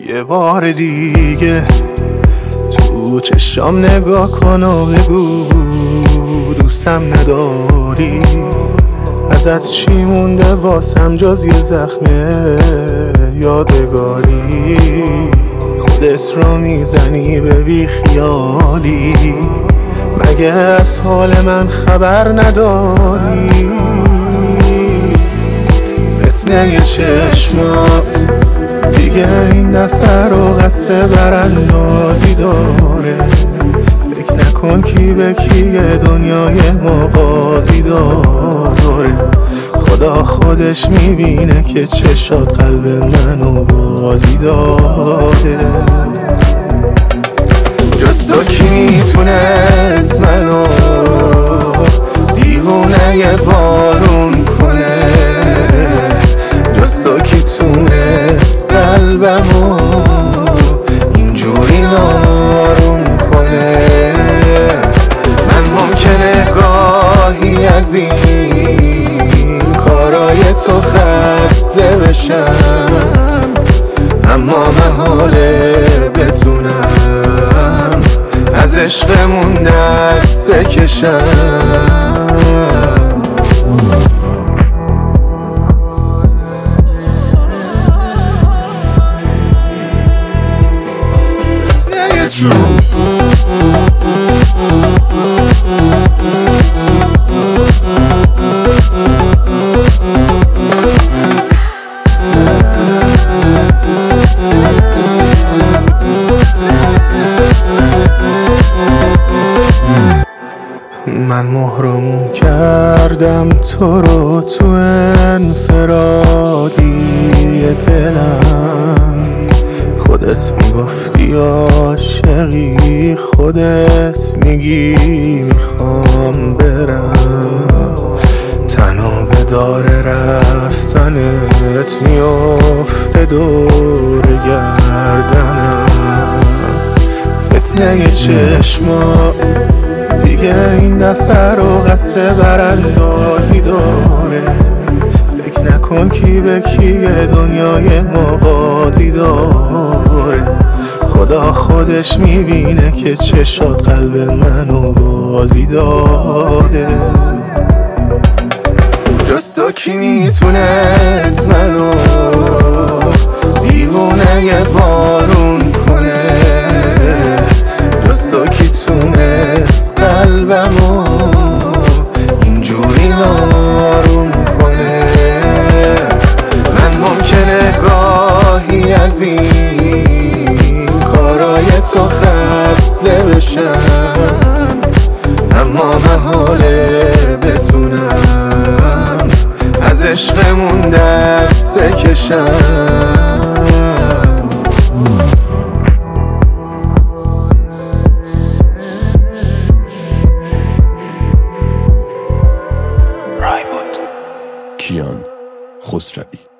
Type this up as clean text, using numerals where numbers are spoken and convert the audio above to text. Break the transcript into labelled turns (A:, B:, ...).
A: یه بار دیگه تو چشام نگاه کن و بگو دوستم نداری. ازت چی مونده واسم جز یه زخم یادگاری؟ خودت رو میزنی به بی خیالی، مگه از حال من خبر نداری؟ فتنه چشمات دیگه این دفعه رو قصد براندازی داره. فکر نکن کی به کیه، دنیای ما قاضی داره. خدا خودش میبینه که چشات قلب منو بازی داده. جز تو کی میتونست منو دیوونه بارون کنه؟ جز تو کی تونست قلبمو اینجوری نارون کنه؟ من ممکنه گاهی از این کارای تو خسته بشم، اما محاله بتونم از عشقمون دست بکشم. من محرمون کردم تو رو تو انفرادی دلم. خودت میگفتی عاشقی، خودت میگی میخوام برم. تنها به دار رفتنت میفته دور گردنم. فتنه چشما دیگه این دفعه رو قصد براندازی داره. فکر نکن کی به کیه، دنیای ما قاضی داره. خدا خودش میبینه که چشات قلب منو بازی داده. جز تو کی میتونست منو دیوونه بارون کنه؟ جز تو کی تونست قلبمو اینجوری نارون کنه؟ من ممکنه گاهی از این کارای تو خسته بشم، اما محاله بتونم از عشقمون دست بکشم.
B: کیان خسروی